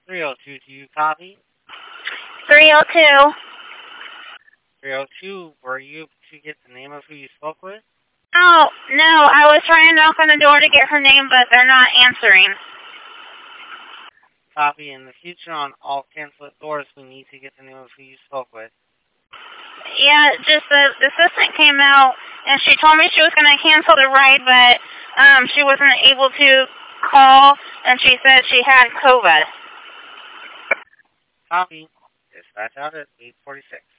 302, do you copy? 302. 302, were you able to get the name of who you spoke with? Oh, no, I was trying to knock on the door to get her name, but they're not answering. Copy. In the future, on all cancel doors, we need to get the name of who you spoke with. Yeah, just the assistant came out, and she told me she was going to cancel the ride, but she wasn't able to call, and she said she had COVID. Copy. Dispatch out at 8:46.